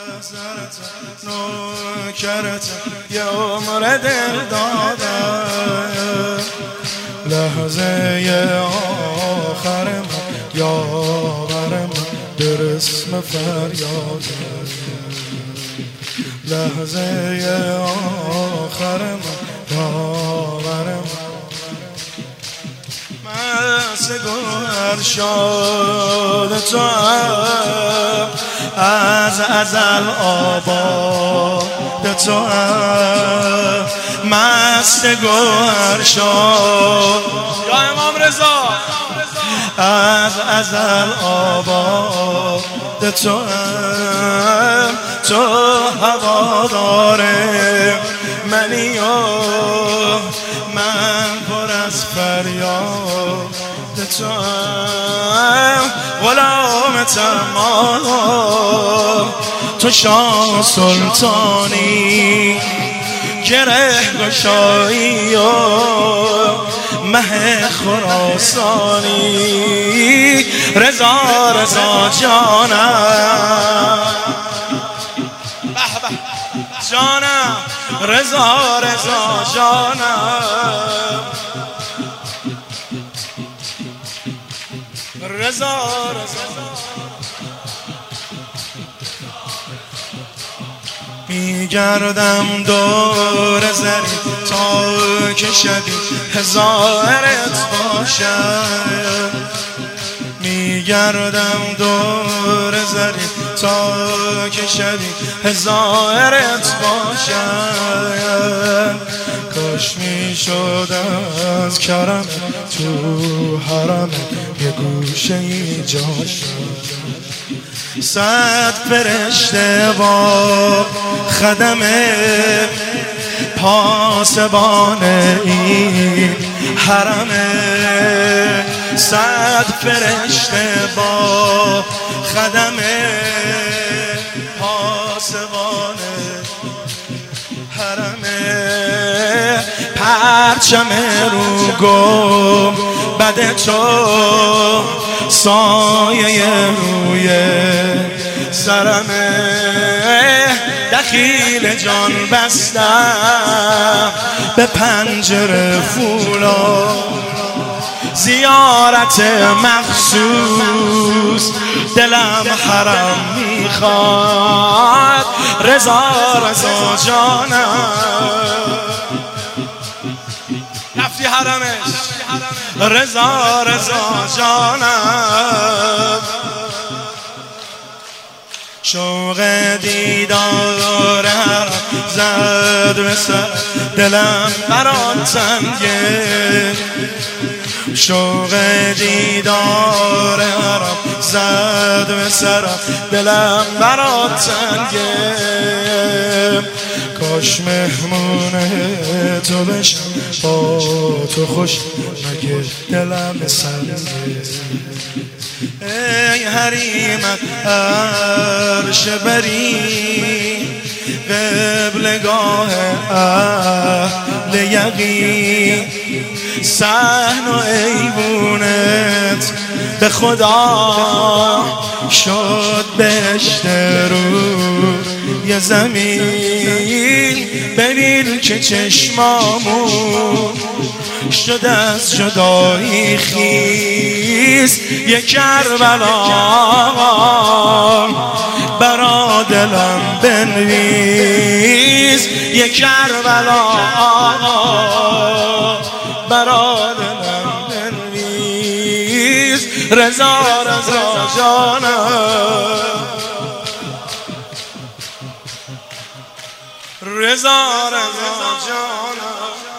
محضرت نوکرت یه عمر دل دادم لحظه آخر من یاور من در اسم فریادم لحظه آخر من یاور من مست گوهر شد تو از ازل آباد تو مست گوهر شد یا امام رضا از ازل آباد تو هوادار منی و من پر از فریاد تو غلام تمام تو شاه سلطانی گره گشایی و مه خراسانی رضا رضا جانم جانم رضا رضا جانم رضا رضا میگردم دور زری تا که شبی هزارت باشم میگردم دور زری تا که شبی هزارت باشم کاش میشد از کرم تو حرم یه گوشه ای جاشم صد فرشته با خدم پاسبان این حرم صد فرشته با خدم پاسبان حرم پرچم رو گم بد تو سایه روی سرمه دخیل جان بستم به پنجره فولا زیارت مخصوص دلم حرم میخواد رضا رضا جانم رفتی حرمش رضا رضا جانم شوق دیدار زد به سر دلم برات تنگه شوق دیدار زد به سرم دلم برات تنگه کاش مهمون تو بشم با تو خوش مگه دلم سنگه ای حریمت عرش بری قبلگاه اهل یقین صحن و ایوونت به خدا شد بهشت رو یه زمین ببین که چشمامون شد از جدایی خیز یه کربلا برا دلم بنویس یه کربلا برا دلم بنویس رضا رضا جانم رضا رضا جانم